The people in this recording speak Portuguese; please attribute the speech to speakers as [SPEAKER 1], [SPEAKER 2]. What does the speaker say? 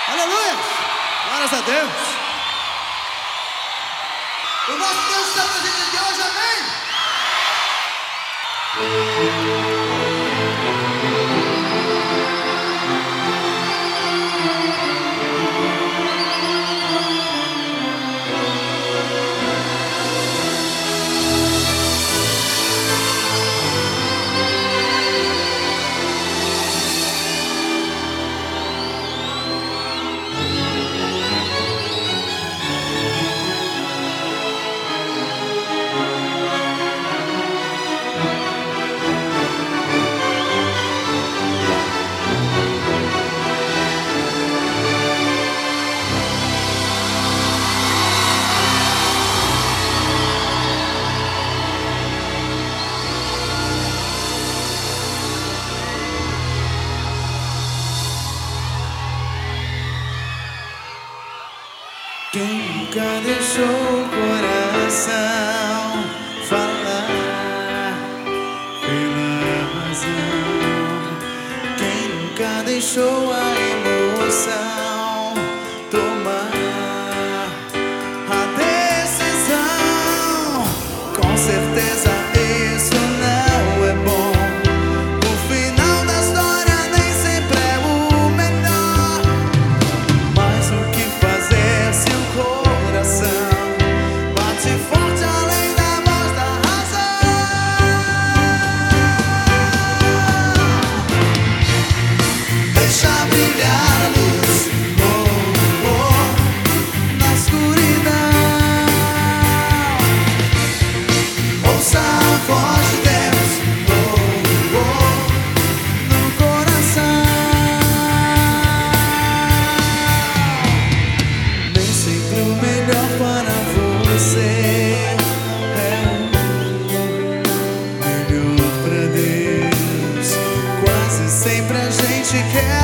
[SPEAKER 1] Aleluia! Glórias a Deus!
[SPEAKER 2] O nosso Deus está presente aqui hoje, amém?
[SPEAKER 3] Quem nunca deixou o coração falar pela razão? Quem nunca deixou a emoção tomar a decisão? Com certeza isso não é bom. O final da história nem sempre é o melhor. Mas o que fazer se o coração bate forte além da voz da razão? Deixa brilhar a luz, oh, oh, na escuridão. Ouça a voz de Deus, oh, oh, no coração. Nem sempre o melhor para você é o melhor para Deus. Quase sempre a gente quer